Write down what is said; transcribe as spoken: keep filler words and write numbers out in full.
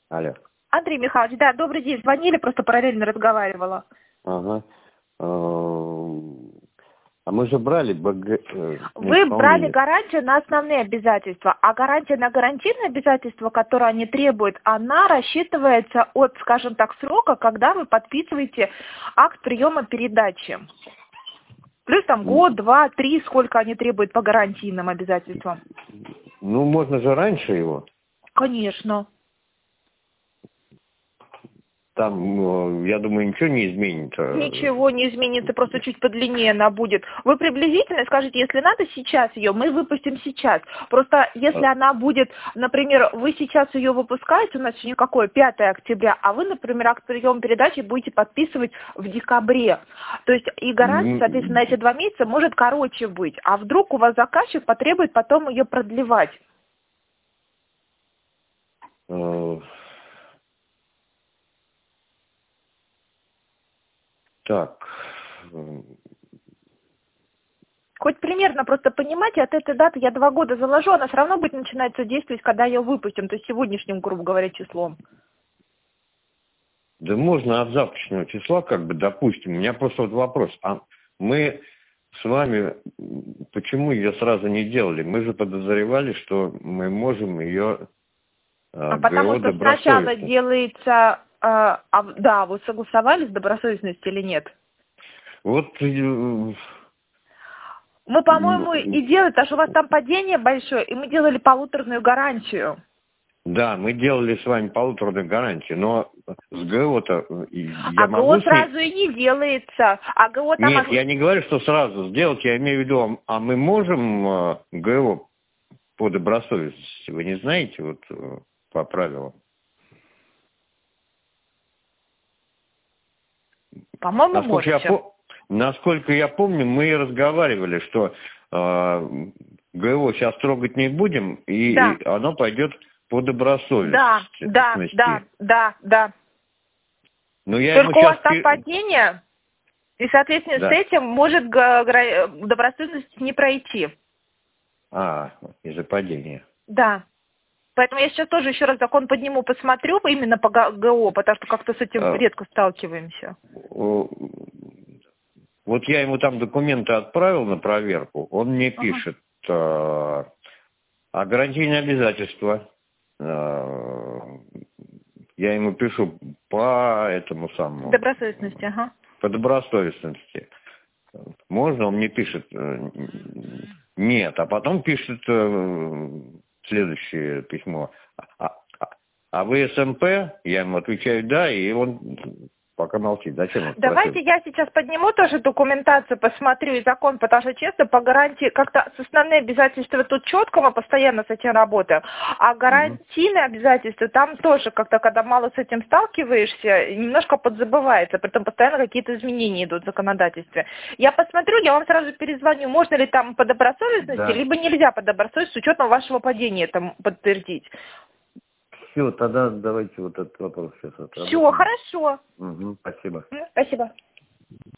Алло. Андрей Михайлович, да, добрый день. Звонили, просто параллельно разговаривала. Ага. А мы же брали БГ на Вы брали исполнение. гарантию на основные обязательства, а гарантия на гарантийные обязательства, которые они требуют, она рассчитывается от, скажем так, срока, когда вы подписываете акт приема передачи. Плюс там год, два, три, сколько они требуют по гарантийным обязательствам. Ну, можно же раньше его. Конечно. Там, я думаю, ничего не изменится. Ничего не изменится, просто чуть подлиннее она будет. Вы приблизительно скажите, если надо сейчас ее, мы выпустим сейчас. Просто если она будет, например, вы сейчас ее выпускаете, у нас сегодня какое, пятое октября, а вы, например, акт приема передачи будете подписывать в декабре. То есть и гарантия, соответственно, на эти два месяца может короче быть. А вдруг у вас заказчик потребует потом ее продлевать? Так. Хоть примерно просто понимаете, от этой даты я два года заложу, она все равно будет начинать действовать, когда ее выпустим, то есть сегодняшним, грубо говоря, числом. Да можно от завтрашнего числа, как бы, допустим. У меня просто вот вопрос. А мы с вами почему ее сразу не делали? Мы же подозревали, что мы можем ее А потому что сначала делается, а, а, да, вы согласовали с добросовестностью или нет? Вот... Мы, по-моему, и делали, потому что у вас там падение большое, и мы делали полуторную гарантию. Да, мы делали с вами полуторную гарантию, но с ГО-то я а могу... ГО сразу и не делается. А ГО там... Нет, я не говорю, что сразу сделать, я имею в виду, а мы можем ГО по добросовестности, вы не знаете, вот по правилам? По-моему, можете. Я, насколько я помню, мы разговаривали, что э, ГО сейчас трогать не будем, и, да. и оно пойдет по добросовестности. Да, да, да, да, да. Но я Только ему у вас сейчас... там падение, и, соответственно, да. с этим может добросовестность не пройти. А, из-за падения. Да. Поэтому я сейчас тоже еще раз закон подниму, посмотрю именно по ГО, потому что как-то с этим а... редко сталкиваемся. Вот я ему там документы отправил на проверку, он мне ага. пишет, э, а гарантийные обязательства, э, я ему пишу по этому самому... Добросовестности, ага. По добросовестности. Можно? Он мне пишет, э, нет, а потом пишет э, следующее письмо. А, а, а вы СМП? Я ему отвечаю, да, и он... Пока молчит. Зачем он Давайте я сейчас подниму тоже документацию, посмотрю и закон, потому что, честно, по гарантии, как-то с основные обязательства тут четко мы постоянно с этим работаем, а гарантийные угу. обязательства там тоже как-то, когда мало с этим сталкиваешься, немножко подзабывается, притом постоянно какие-то изменения идут в законодательстве. Я посмотрю, я вам сразу перезвоню, можно ли там по добросовестности, да. либо нельзя по добросовестности с учетом вашего падения там подтвердить. Все, тогда давайте вот этот вопрос сейчас отработаем. Все, хорошо. Угу, спасибо. Спасибо.